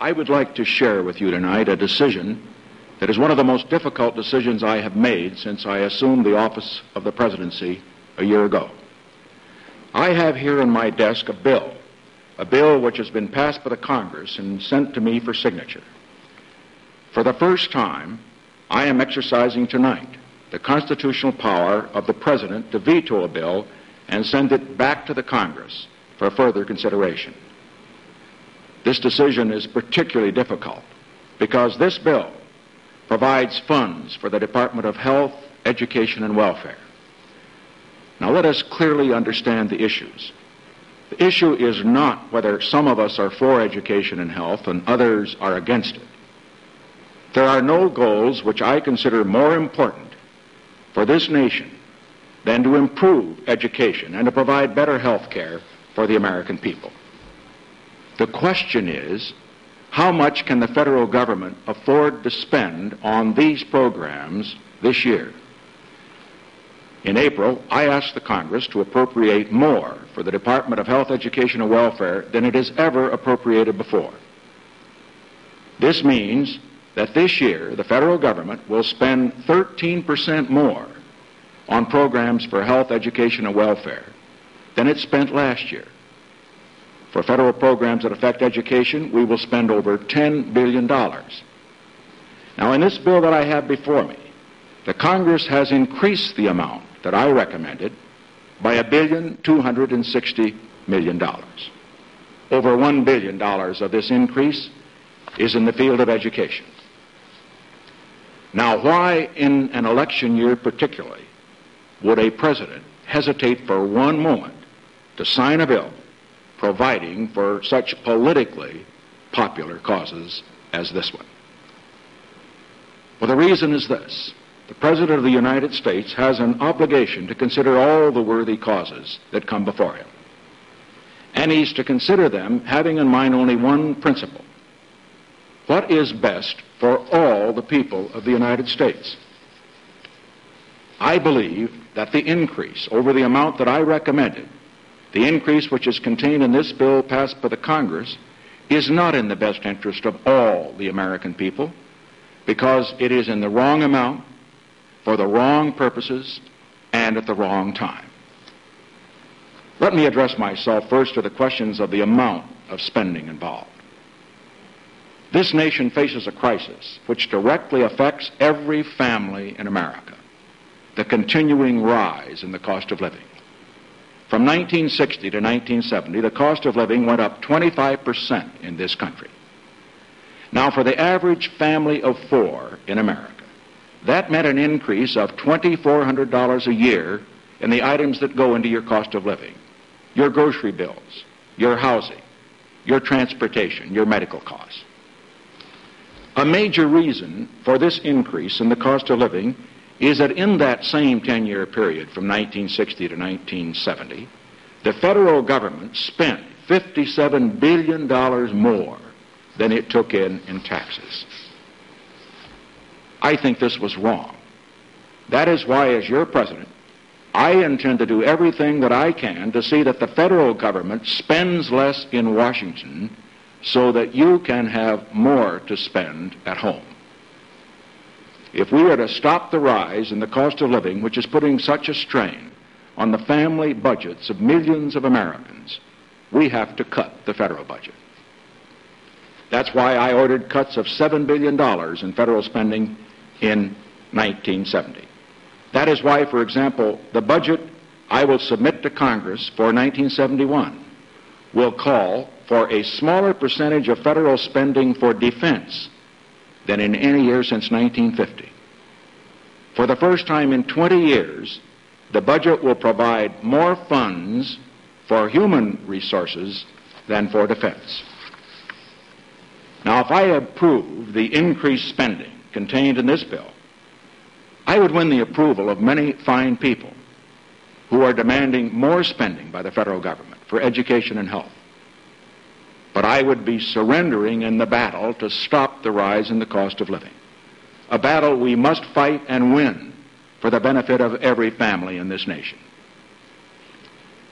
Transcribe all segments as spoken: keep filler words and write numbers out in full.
I would like to share with you tonight a decision that is one of the most difficult decisions I have made since I assumed the office of the presidency a year ago. I have here in my desk a bill, a bill which has been passed by the Congress and sent to me for signature. For the first time, I am exercising tonight the constitutional power of the President to veto a bill and send it back to the Congress for further consideration. This decision is particularly difficult because this bill provides funds for the Department of Health, Education, and Welfare. Now let us clearly understand the issues. The issue is not whether some of us are for education and health and others are against it. There are no goals which I consider more important for this nation than to improve education and to provide better health care for the American people. The question is, how much can the federal government afford to spend on these programs this year? In April, I asked the Congress to appropriate more for the Department of Health, Education, and Welfare than it has ever appropriated before. This means that this year the federal government will spend thirteen percent more on programs for health, education, and welfare than it spent last year. For federal programs that affect education, we will spend over ten billion dollars. Now, in this bill that I have before me, the Congress has increased the amount that I recommended by a billion two hundred and sixty million dollars. Over one billion dollars of this increase is in the field of education. Now, why in an election year particularly would a president hesitate for one moment to sign a bill providing for such politically popular causes as this one? Well, the reason is this. The President of the United States has an obligation to consider all the worthy causes that come before him. And he's to consider them having in mind only one principle. What is best for all the people of the United States? I believe that the increase over the amount that I recommended, the increase which is contained in this bill passed by the Congress, is not in the best interest of all the American people because it is in the wrong amount, for the wrong purposes, and at the wrong time. Let me address myself first to the questions of the amount of spending involved. This nation faces a crisis which directly affects every family in America, the continuing rise in the cost of living. From nineteen sixty to nineteen seventy, the cost of living went up twenty-five percent in this country. Now, for the average family of four in America, that meant an increase of two thousand four hundred dollars a year in the items that go into your cost of living. Your grocery bills, your housing, your transportation, your medical costs. A major reason for this increase in the cost of living is that in that same ten-year period from nineteen sixty to nineteen seventy, the federal government spent fifty-seven billion dollars more than it took in in taxes. I think this was wrong. That is why, as your president, I intend to do everything that I can to see that the federal government spends less in Washington so that you can have more to spend at home. If we are to stop the rise in the cost of living, which is putting such a strain on the family budgets of millions of Americans, we have to cut the federal budget. That's why I ordered cuts of seven billion dollars in federal spending in nineteen seventy. That is why, for example, the budget I will submit to Congress for nineteen seventy-one will call for a smaller percentage of federal spending for defense than in any year since nineteen fifty. For the first time in twenty years, the budget will provide more funds for human resources than for defense. Now, if I approve the increased spending contained in this bill, I would win the approval of many fine people who are demanding more spending by the federal government for education and health. But I would be surrendering in the battle to stop the rise in the cost of living, a battle we must fight and win for the benefit of every family in this nation.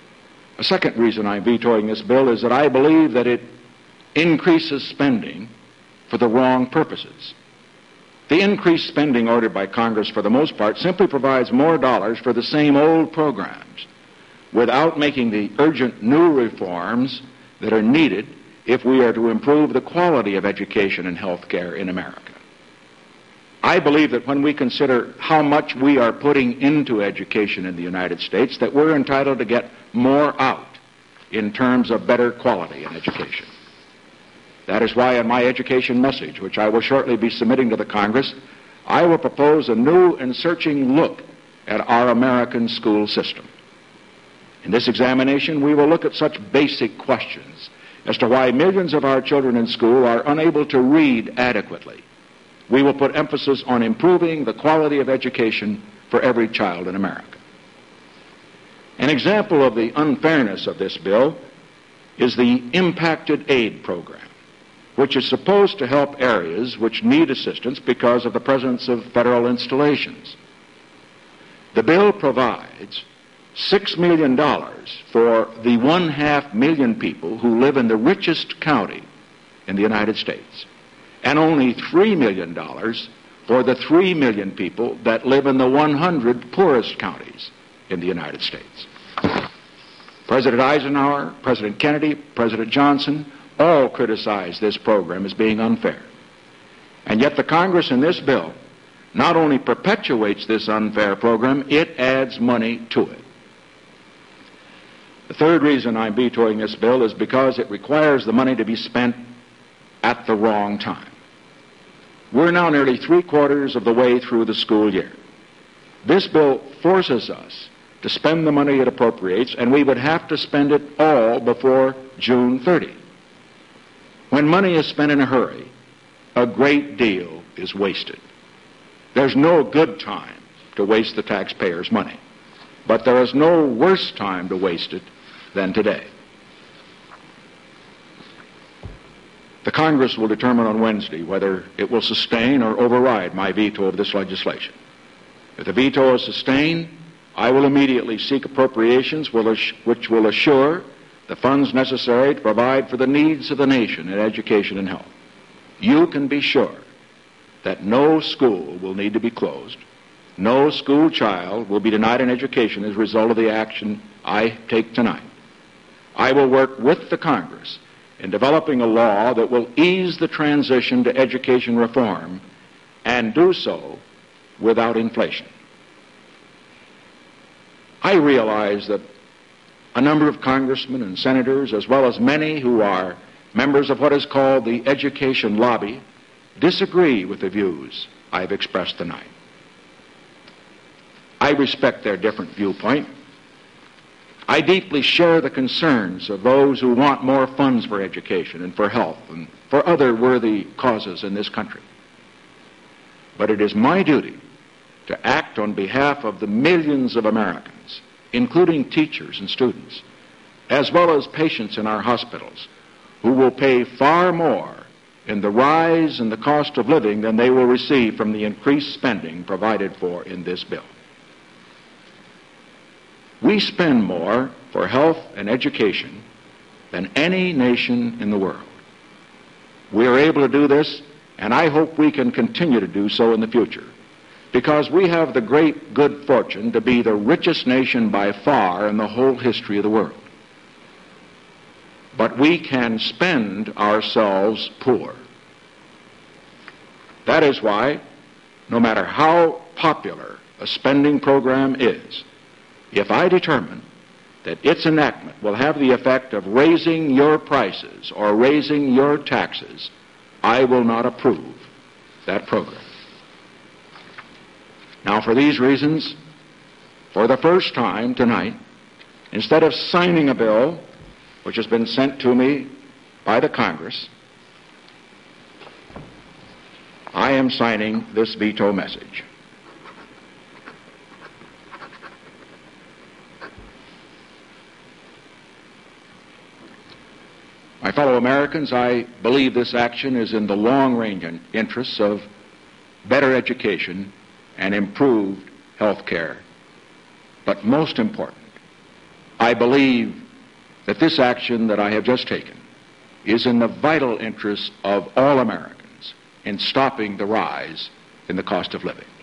A second reason I'm vetoing this bill is that I believe that it increases spending for the wrong purposes. The increased spending ordered by Congress, for the most part, simply provides more dollars for the same old programs without making the urgent new reforms that are needed if we are to improve the quality of education and health care in America. I believe that when we consider how much we are putting into education in the United States, that we're entitled to get more out in terms of better quality in education. That is why in my education message, which I will shortly be submitting to the Congress, I will propose a new and searching look at our American school system. In this examination, we will look at such basic questions as to why millions of our children in school are unable to read adequately. We will put emphasis on improving the quality of education for every child in America. An example of the unfairness of this bill is the Impacted Aid Program, which is supposed to help areas which need assistance because of the presence of federal installations. The bill provides six million dollars for the one-half million people who live in the richest county in the United States, and only three million dollars for the three million people that live in the one hundred poorest counties in the United States. President Eisenhower, President Kennedy, President Johnson all criticized this program as being unfair. And yet the Congress in this bill not only perpetuates this unfair program, it adds money to it. The third reason I'm vetoing this bill is because it requires the money to be spent at the wrong time. We're now nearly three quarters of the way through the school year. This bill forces us to spend the money it appropriates, and we would have to spend it all before June thirtieth. When money is spent in a hurry, a great deal is wasted. There's no good time to waste the taxpayers' money, but there is no worse time to waste it than today. The Congress will determine on Wednesday whether it will sustain or override my veto of this legislation. If the veto is sustained, I will immediately seek appropriations which will assure the funds necessary to provide for the needs of the nation in education and health. You can be sure that no school will need to be closed. No school child will be denied an education as a result of the action I take tonight. I will work with the Congress in developing a law that will ease the transition to education reform and do so without inflation. I realize that a number of congressmen and senators, as well as many who are members of what is called the education lobby, disagree with the views I've expressed tonight. I respect their different viewpoint. I deeply share the concerns of those who want more funds for education and for health and for other worthy causes in this country. But it is my duty to act on behalf of the millions of Americans, including teachers and students, as well as patients in our hospitals, who will pay far more in the rise in the cost of living than they will receive from the increased spending provided for in this bill. We spend more for health and education than any nation in the world. We are able to do this, and I hope we can continue to do so in the future, because we have the great good fortune to be the richest nation by far in the whole history of the world. But we can spend ourselves poor. That is why, no matter how popular a spending program is, if I determine that its enactment will have the effect of raising your prices or raising your taxes, I will not approve that program. Now, for these reasons, for the first time tonight, instead of signing a bill which has been sent to me by the Congress, I am signing this veto message. My fellow Americans, I believe this action is in the long-range interests of better education and improved health care. But most important, I believe that this action that I have just taken is in the vital interest of all Americans, in stopping the rise in the cost of living.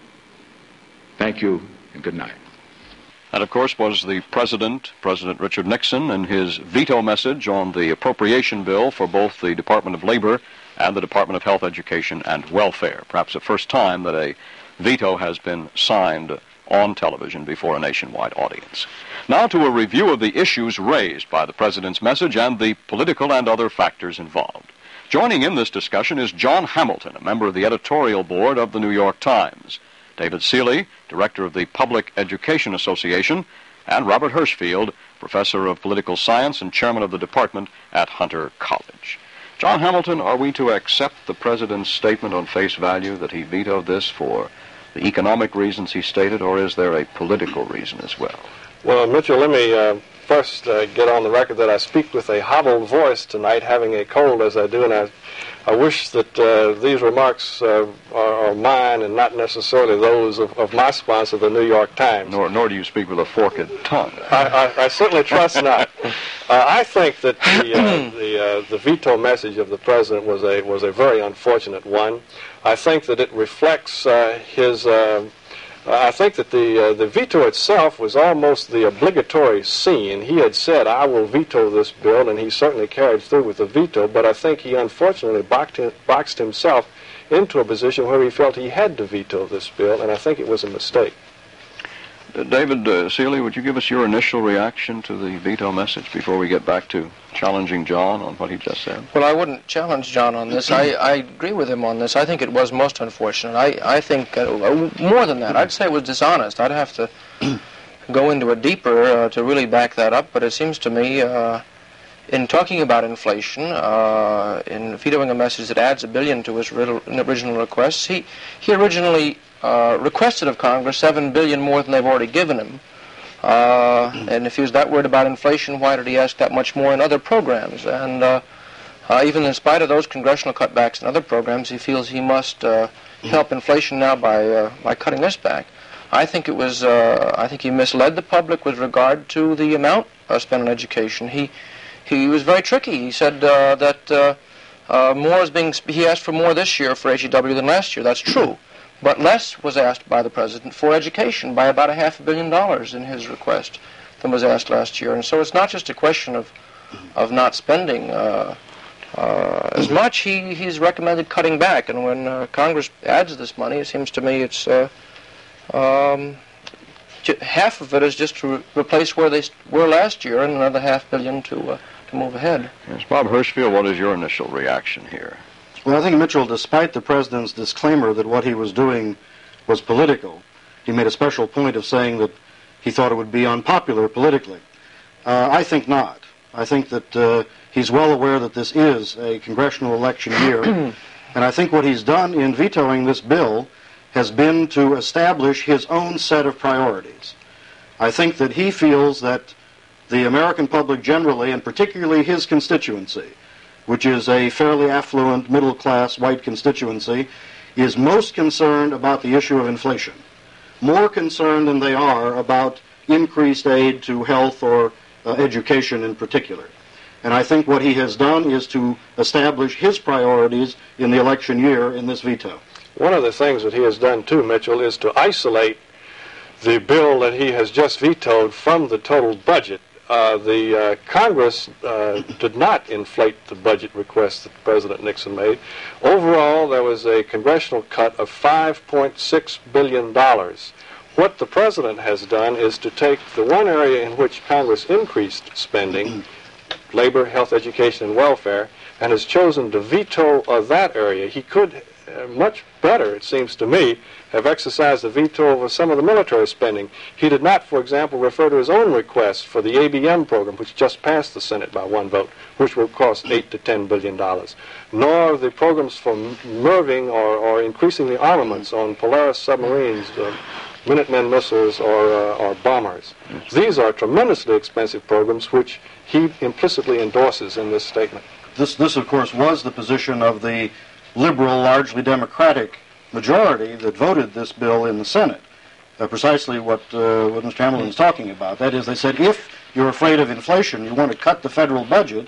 Thank you and good night. That, of course, was the President, President Richard Nixon, and his veto message on the appropriation bill for both the Department of Labor and the Department of Health, Education, and Welfare. Perhaps the first time that a veto has been signed on television before a nationwide audience. Now to a review of the issues raised by the President's message and the political and other factors involved. Joining in this discussion is John Hamilton, a member of the editorial board of the New York Times, David Seeley, director of the Public Education Association, and Robert Hirschfield, professor of political science and chairman of the department at Hunter College. John Hamilton, are we to accept the President's statement on face value that he vetoed this for the economic reasons he stated, or is there a political reason as well? Well, Mitchell, let me uh, first uh, get on the record that I speak with a hobbled voice tonight, having a cold as I do, and I, I wish that uh, these remarks uh, are, are mine and not necessarily those of, of my sponsor, the New York Times. Nor, nor do you speak with a forked tongue. I, I, I certainly trust not. Uh, I think that the uh, the, uh, the veto message of the President was a was a very unfortunate one. I think that it reflects uh, his. Uh, I think that the uh, the veto itself was almost the obligatory scene. He had said, "I will veto this bill," and he certainly carried through with the veto. But I think he unfortunately boxed, him, boxed himself into a position where he felt he had to veto this bill, and I think it was a mistake. Uh, David uh, Seeley, would you give us your initial reaction to the veto message before we get back to challenging John on what he just said? Well, I wouldn't challenge John on this. I, I agree with him on this. I think it was most unfortunate. I, I think, uh, more than that, I'd say it was dishonest. I'd have to go into it deeper uh, to really back that up, but it seems to me, uh, in talking about inflation, uh, in vetoing a message that adds a billion to his original requests, he, he originally uh, requested of Congress seven billion dollars more than they've already given him. Uh, and if he was that worried about inflation, why did he ask that much more in other programs? And uh, uh, even in spite of those congressional cutbacks in other programs, he feels he must uh, help inflation now by uh, by cutting this back. I think it was. Uh, I think he misled the public with regard to the amount uh, spent on education. He he was very tricky. He said uh, that uh, uh, more is being. He asked for more this year for H E W than last year. That's true. But less was asked by the President for education, by about a half a billion dollars in his request than was asked last year. And so it's not just a question of of not spending uh, uh, as much. He, he's recommended cutting back. And when uh, Congress adds this money, it seems to me it's uh, um, half of it is just to re- replace where they were last year, and another half billion to, uh, to move ahead. Yes, Bob Hirschfield, what is your initial reaction here? Well, I think, Mitchell, despite the President's disclaimer that what he was doing was political, he made a special point of saying that he thought it would be unpopular politically. Uh, I think not. I think that uh, he's well aware that this is a congressional election year, and I think what he's done in vetoing this bill has been to establish his own set of priorities. I think that he feels that the American public generally, and particularly his constituency, which is a fairly affluent, middle-class, white constituency, is most concerned about the issue of inflation, more concerned than they are about increased aid to health or uh, education in particular. And I think what he has done is to establish his priorities in the election year in this veto. One of the things that he has done, too, Mitchell, is to isolate the bill that he has just vetoed from the total budget. Uh, the uh, Congress uh, did not inflate the budget request that President Nixon made. Overall, there was a congressional cut of five point six billion dollars. What the President has done is to take the one area in which Congress increased spending, labor, health, education, and welfare, and has chosen to veto uh, that area. He could uh, much better, it seems to me, have exercised a veto over some of the military spending. He did not, for example, refer to his own request for the A B M program, which just passed the Senate by one vote, which will cost eight to ten billion dollars, nor the programs for merving or, or increasing the armaments on Polaris submarines, uh, Minutemen missiles, or, uh, or bombers. These are tremendously expensive programs, which he implicitly endorses in this statement. This, this, of course, was the position of the liberal, largely Democratic majority that voted this bill in the Senate. Uh, precisely what, uh, what Mister Hamilton is talking about. That is, they said, if you're afraid of inflation, you want to cut the federal budget,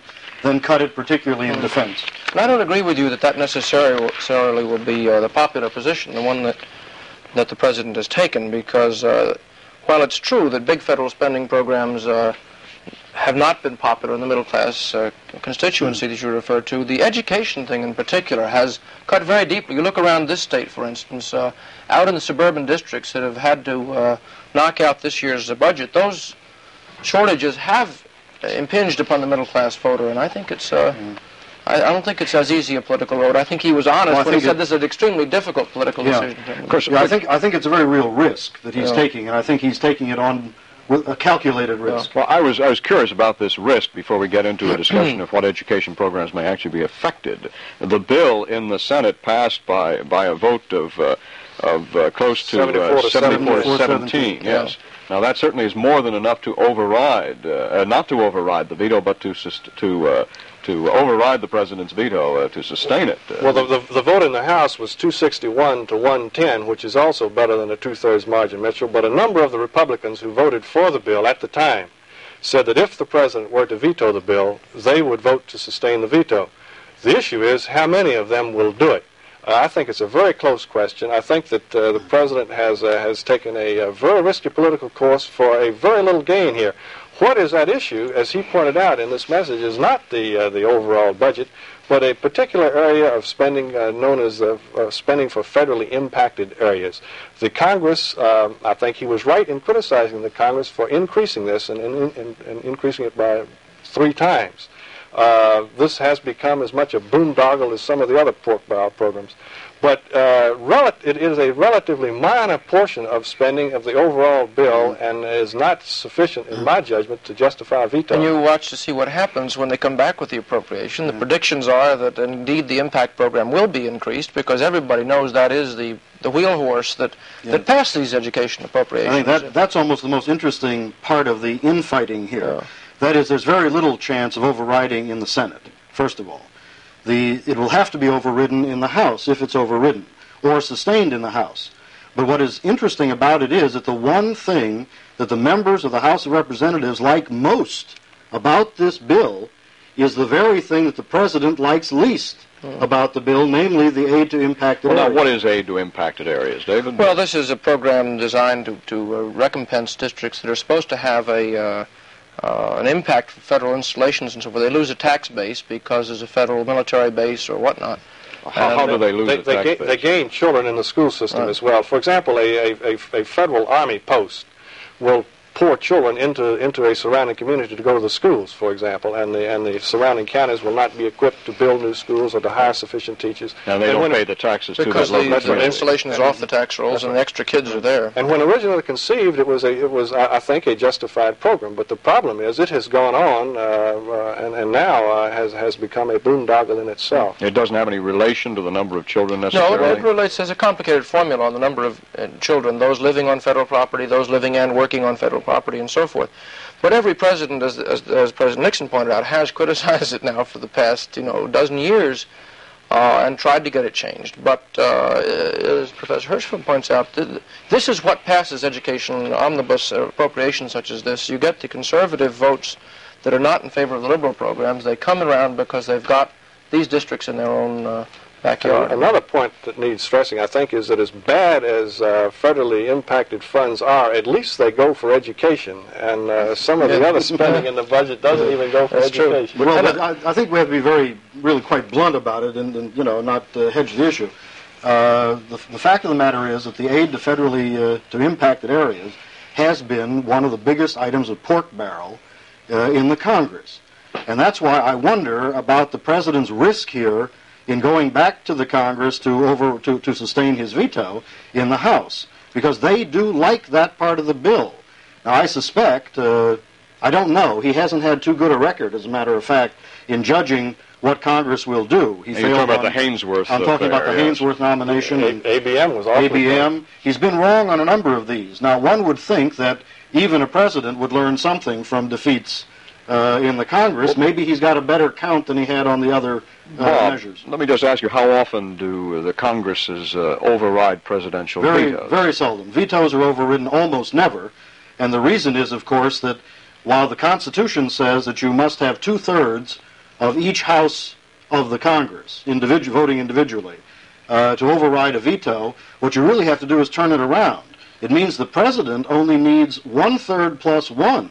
then cut it, particularly in defense. And I don't agree with you that that necessarily necessarily will be uh, the popular position, the one that that the president has taken, because uh, while it's true that big federal spending programs uh, have not been popular in the middle class uh, constituency that you referred to, the education thing in particular has cut very deeply. You look around this state, for instance, uh, out in the suburban districts that have had to uh, knock out this year's uh, budget, those shortages have impinged upon the middle class voter, and I think it's uh, mm. I, I don't think it's as easy a political road. I think he was honest well, when he said this is an extremely difficult political yeah. decision. Of course, yeah, I think I think it's a very real risk that he's yeah. taking, and I think he's taking it on with a calculated risk. Yeah. Well, I was I was curious about this risk before we get into a discussion of what education programs may actually be affected. The bill in the Senate passed by by a vote of uh, of uh, close to seventy-four to seventeen. Yes. Yeah. Now that certainly is more than enough to override, uh, not to override the veto, but to to uh, to override the president's veto uh, to sustain it. Uh, well, the, the the vote in the House was two sixty-one to one ten, which is also better than a two-thirds margin, Mitchell. But a number of the Republicans who voted for the bill at the time said that if the president were to veto the bill, they would vote to sustain the veto. The issue is how many of them will do it. Uh, I think it's a very close question. I think that uh, the president has uh, has taken a, a very risky political course for a very little gain here. What is at issue, as he pointed out in this message, is not the uh, the overall budget, but a particular area of spending uh, known as uh, uh, spending for federally impacted areas. The Congress, uh, I think he was right in criticizing the Congress for increasing this and, and, and, and increasing it by three times. Uh, this has become as much a boondoggle as some of the other pork barrel programs. But uh, rel- it is a relatively minor portion of spending of the overall bill and is not sufficient, in my judgment, to justify a veto. And you watch to see what happens when they come back with the appropriation. The predictions are that indeed the impact program will be increased because everybody knows that is the, the wheel horse that, yeah. that passed these education appropriations. I think that, that's almost the most interesting part of the infighting here. Yeah. That is, there's very little chance of overriding in the Senate, first of all. The, it will have to be overridden in the House, if it's overridden, or sustained in the House. But what is interesting about it is that the one thing that the members of the House of Representatives like most about this bill is the very thing that the President likes least mm. about the bill, namely the aid to impacted well, areas. Now, what is aid to impacted areas, David? Well, this is a program designed to, to uh, recompense districts that are supposed to have a... Uh, Uh, an impact for federal installations and so forth. They lose a tax base because there's a federal military base or whatnot. How, how do they lose they, a they tax ga- base? They gain children in the school system right. as well. For example, a, a, a federal Army post will pour children into into a surrounding community to go to the schools, for example, and the and the surrounding counties will not be equipped to build new schools or to hire sufficient teachers. And they and don't pay the taxes to because that the, the right. installation is and off the tax rolls, and the extra kids are there. And when originally conceived, it was a it was I, I think a justified program. But the problem is, it has gone on uh, uh, and and now uh, has has become a boondoggle in itself. It doesn't have any relation to the number of children necessarily. No, it, it relates as a complicated formula on the number of uh, children, those living on federal property, those living and working on federal property, and so forth. But every president, as, as, as President Nixon pointed out, has criticized it now for the past, you know, dozen years uh, and tried to get it changed. But uh, as Professor Hirschfeld points out, th- this is what passes education omnibus appropriations such as this. You get the conservative votes that are not in favor of the liberal programs. They come around because they've got these districts in their own uh, backyard. Uh, another point that needs stressing, I think, is that as bad as uh, federally impacted funds are, at least they go for education, and uh, some of yeah. the other spending in the budget doesn't even go for That's education. True. Well, but I, I think we have to be very, really quite blunt about it, and, and you know, not uh, hedge the issue. Uh, the, the fact of the matter is that the aid to federally uh, to impacted areas has been one of the biggest items of pork barrel uh, in the Congress, and that's why I wonder about the president's risk here in going back to the Congress to over to, to sustain his veto in the House, because they do like that part of the bill. Now, I suspect, uh, I don't know, he hasn't had too good a record, as a matter of fact, in judging what Congress will do. He and you're talking about on, the Hainsworth I'm talking affair, about the yes. Hainsworth nomination. A- A B M was awfully A B M. Good. He's been wrong on a number of these. Now, one would think that even a president would learn something from defeats uh, in the Congress. Maybe he's got a better count than he had on the other uh, Bob, measures. Let me just ask you, how often do the Congresses uh, override presidential very, vetoes? Very seldom. Vetoes are overridden almost never. And the reason is, of course, that while the Constitution says that you must have two-thirds of each house of the Congress, individu- voting individually, uh, to override a veto, what you really have to do is turn it around. It means the president only needs one-third plus one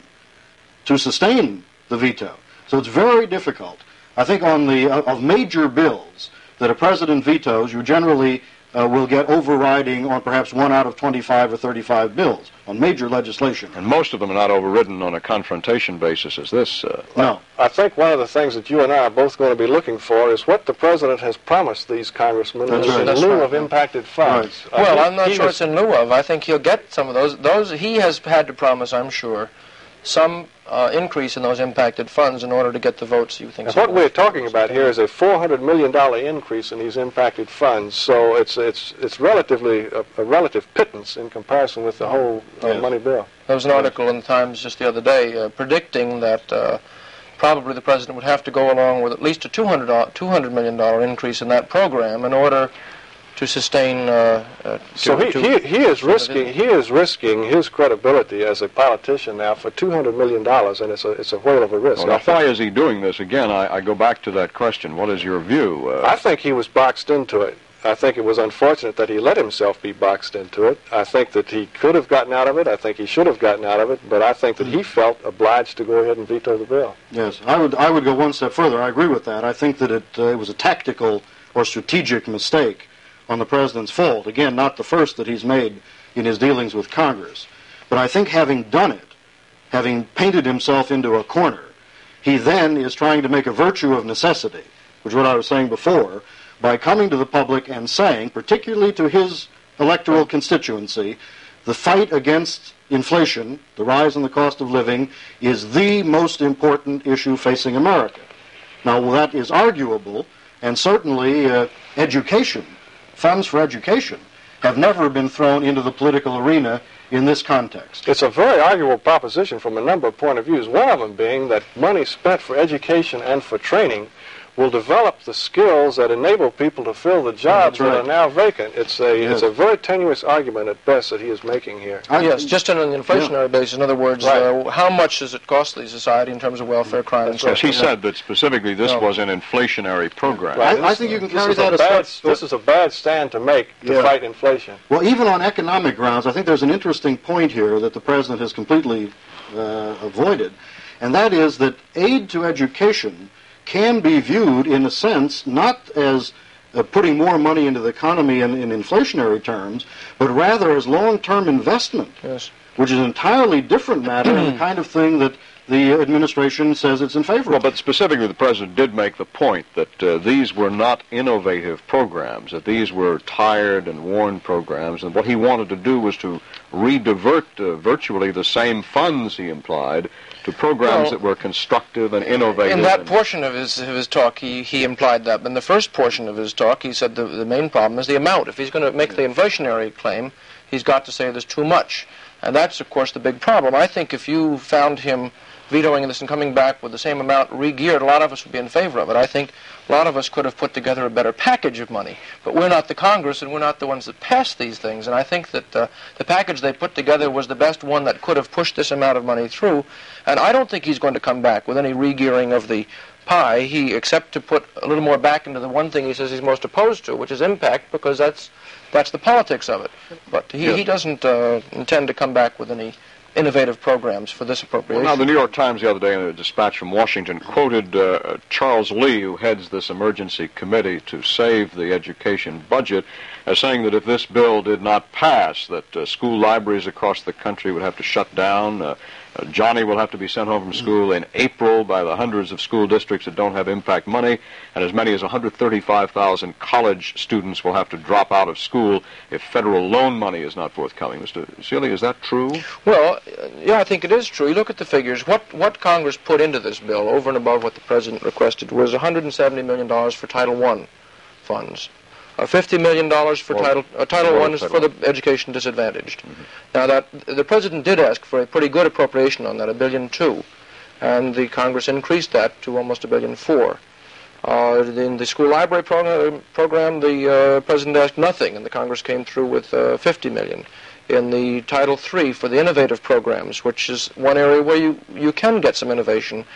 to sustain the veto. So it's very difficult. I think on the uh, of major bills that a president vetoes, you generally uh, will get overriding on perhaps one out of twenty-five or thirty-five bills on major legislation. And most of them are not overridden on a confrontation basis as this. Uh, no. I think one of the things that you and I are both going to be looking for is what the president has promised these congressmen That's in right. lieu right. of impacted funds. Right. I Well, think I'm not he sure was- it's in lieu of. I think he'll get some of those. Those he has had to promise, I'm sure, some uh, increase in those impacted funds in order to get the votes you think. And what we're talking about here is a four hundred million dollars increase in these impacted funds, so it's it's it's relatively a, a relative pittance in comparison with the whole uh, Yes. money bill. There was an article in the Times just the other day uh, predicting that uh, probably the president would have to go along with at least a two hundred million dollars increase in that program in order to sustain. Uh, uh, So to, he, to, he, he is risking he is risking his credibility as a politician now for two hundred million dollars, and it's a it's a whale of a risk. well, now, I, think, why is he doing this? Again, I, I go back to that question. What is your view? Uh, I think he was boxed into it. I think it was unfortunate that he let himself be boxed into it. I think that he could have gotten out of it. I think he should have gotten out of it. But I think that he felt obliged to go ahead and veto the bill. Yes, I would I would go one step further. I agree with that. I think that it, uh, it was a tactical or strategic mistake on the president's fault. Again, not the first that he's made in his dealings with Congress. But I think having done it, having painted himself into a corner, he then is trying to make a virtue of necessity, which is what I was saying before, by coming to the public and saying, particularly to his electoral constituency, the fight against inflation, the rise in the cost of living, is the most important issue facing America. Now, that is arguable, and certainly uh, education, funds for education, have never been thrown into the political arena in this context. It's a very arguable proposition from a number of point of views. One of them being that money spent for education and for training will develop the skills that enable people to fill the jobs That's right. that are now vacant. It's a Yes. it's a very tenuous argument at best that he is making here. I- yes, just on an inflationary basis. In other words, Right. uh, how much does it cost the society in terms of welfare, crime, and That's so right. yes, he forth? said that specifically this No. was an inflationary program. Right. I This- think you can this carry is that a a bad, step- This is a bad stand to make to Yeah. fight inflation. Well, even on economic grounds, I think there's an interesting point here that the president has completely uh, avoided, and that is that aid to education can be viewed, in a sense, not as uh, putting more money into the economy in, in inflationary terms, but rather as long-term investment, Yes. which is an entirely different matter and the kind of thing that the administration says it's in favor Well, of. but specifically, the president did make the point that uh, these were not innovative programs, that these were tired and worn programs, and what he wanted to do was to re-divert uh, virtually the same funds, he implied, to programs Well, that were constructive and innovative. In that and- portion of his of his talk, he, he implied that. But in the first portion of his talk, he said the, the main problem is the amount. If he's going to make the inflationary claim, he's got to say there's too much. And that's, of course, the big problem. I think if you found him vetoing this and coming back with the same amount re-geared, a lot of us would be in favor of it. I think a lot of us could have put together a better package of money. But we're not the Congress, and we're not the ones that pass these things. And I think that uh, the package they put together was the best one that could have pushed this amount of money through. And I don't think he's going to come back with any re-gearing of the pie, he except to put a little more back into the one thing he says he's most opposed to, which is impact, because that's that's the politics of it. But he, Yes. he doesn't uh, intend to come back with any innovative programs for this appropriation. Well, now, the New York Times the other day in a dispatch from Washington quoted uh, Charles Lee, who heads this emergency committee to save the education budget, as saying that if this bill did not pass, that uh, school libraries across the country would have to shut down. Uh, uh, Johnny will have to be sent home from school in April by the hundreds of school districts that don't have impact money, and as many as one hundred thirty-five thousand college students will have to drop out of school if federal loan money is not forthcoming. Mister Seeley, is that true? Well, uh, yeah, I think it is true. You look at the figures. What what Congress put into this bill, over and above what the President requested, was one hundred seventy million dollars for Title One funds. Uh, fifty million dollars for Well, Title uh, Title well, One is Title for the education disadvantaged. Mm-hmm. Now, that the President did ask for a pretty good appropriation on that, a billion two, and the Congress increased that to almost a billion four. Uh, in the school library program, program the uh, President asked nothing, and the Congress came through with uh, fifty million. In the Title Three for the innovative programs, which is one area where you, you can get some innovation,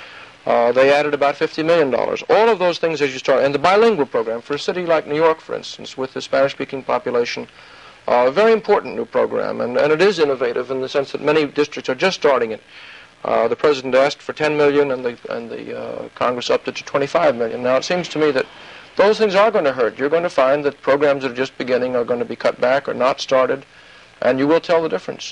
Uh, they added about fifty million dollars. All of those things as you start, and the bilingual program for a city like New York, for instance, with the Spanish-speaking population, uh, a very important new program, and, and it is innovative in the sense that many districts are just starting it. Uh, the president asked for ten million dollars, and the, and the uh, Congress upped it to twenty-five million dollars. Now, it seems to me that those things are going to hurt. You're going to find that programs that are just beginning are going to be cut back or not started, and you will tell the difference.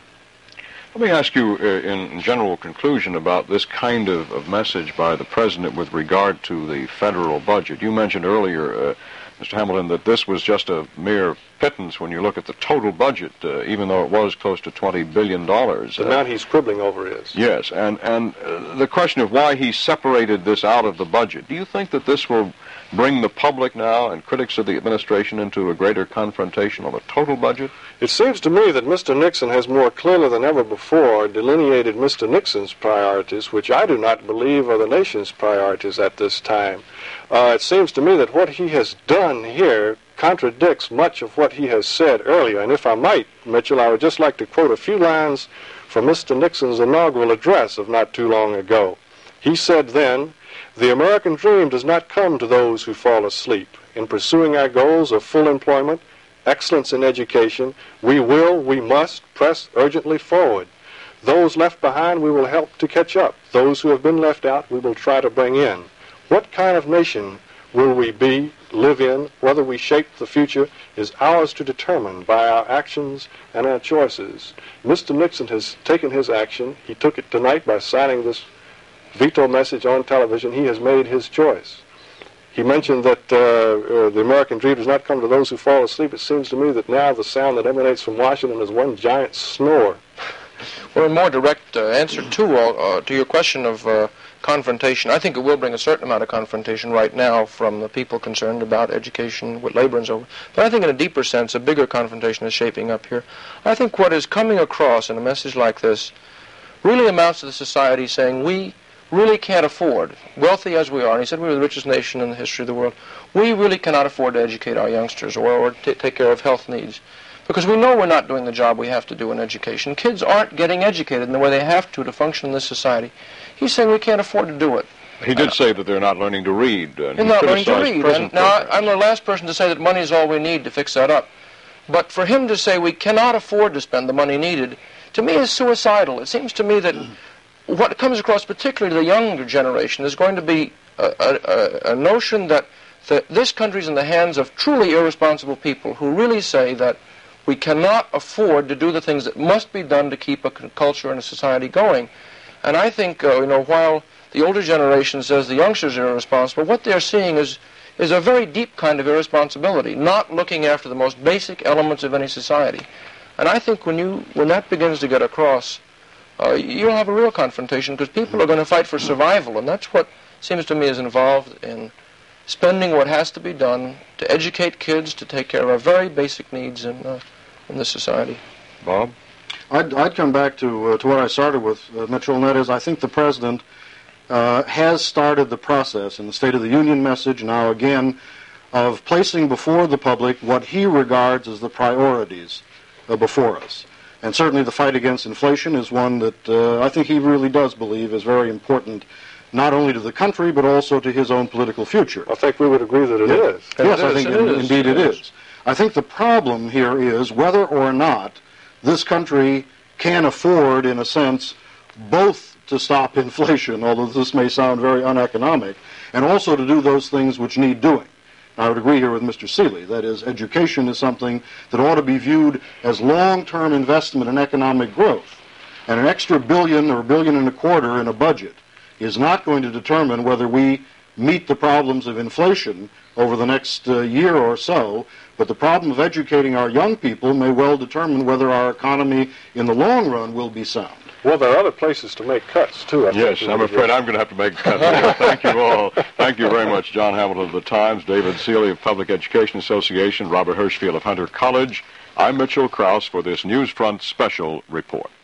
Let me ask you uh, in general conclusion about this kind of, of message by the president with regard to the federal budget. You mentioned earlier, uh, Mister Hamilton, that this was just a mere pittance when you look at the total budget, uh, even though it was close to twenty billion dollars. The amount he's quibbling over is. Yes, and, and uh, the question of why he separated this out of the budget, do you think that this will bring the public now and critics of the administration into a greater confrontation on the total budget? It seems to me that Mister Nixon has more clearly than ever before delineated Mister Nixon's priorities, which I do not believe are the nation's priorities at this time. Uh, it seems to me that what he has done here contradicts much of what he has said earlier. And if I might, Mitchell, I would just like to quote a few lines from Mister Nixon's inaugural address of not too long ago. He said then, "The American dream does not come to those who fall asleep. In pursuing our goals of full employment, excellence in education, we will, we must press urgently forward. Those left behind we will help to catch up. Those who have been left out we will try to bring in. What kind of nation will we be, live in, whether we shape the future is ours to determine by our actions and our choices." Mister Nixon has taken his action. He took it tonight by signing this veto message on television. He has made his choice. He mentioned that uh, uh, the American dream does not come to those who fall asleep. It seems to me that now the sound that emanates from Washington is one giant snore. Well, in more direct uh, answer to uh, to your question of uh, confrontation, I think it will bring a certain amount of confrontation right now from the people concerned about education, what labor and so on. But I think in a deeper sense, a bigger confrontation is shaping up here. I think what is coming across in a message like this really amounts to the society saying we really can't afford, wealthy as we are, and he said we were the richest nation in the history of the world, we really cannot afford to educate our youngsters or, or t- take care of health needs. Because we know we're not doing the job we have to do in education. Kids aren't getting educated in the way they have to to function in this society. He's saying we can't afford to do it. He did uh, say that they're not learning to read. Uh, they're not learning to read. And now, I, I'm the last person to say that money is all we need to fix that up. But for him to say we cannot afford to spend the money needed, to me is suicidal. It seems to me that what comes across particularly to the younger generation is going to be a, a, a notion that the, this country is in the hands of truly irresponsible people who really say that we cannot afford to do the things that must be done to keep a culture and a society going. And I think, uh, you know, while the older generation says the youngsters are irresponsible, what they're seeing is, is a very deep kind of irresponsibility, not looking after the most basic elements of any society. And I think when, you, when that begins to get across, uh, you'll have a real confrontation because people are going to fight for survival, and that's what seems to me is involved in spending what has to be done to educate kids, to take care of our very basic needs in, uh, in this society. Bob? I'd, I'd come back to uh, to what I started with, uh, Mitchell, and that is I think the President uh, has started the process in the State of the Union message now again of placing before the public what he regards as the priorities uh, before us. And certainly the fight against inflation is one that uh, I think he really does believe is very important not only to the country, but also to his own political future. I think we would agree that it yeah. is. Yes, it I is. think it in, is. indeed it, it is. is. I think the problem here is whether or not this country can afford, in a sense, both to stop inflation, although this may sound very uneconomic, and also to do those things which need doing. I would agree here with Mister Seeley. That is, education is something that ought to be viewed as long-term investment in economic growth. And an extra billion or a billion and a quarter in a budget is not going to determine whether we meet the problems of inflation over the next uh, year or so, but the problem of educating our young people may well determine whether our economy in the long run will be sound. Well, there are other places to make cuts, too. I yes, I'm afraid I'm going to have to make a cut here. Thank you all. Thank you very much, John Hamilton of the Times, David Seeley of Public Education Association, Robert Hirschfield of Hunter College. I'm Mitchell Krauss for this Newsfront Special Report.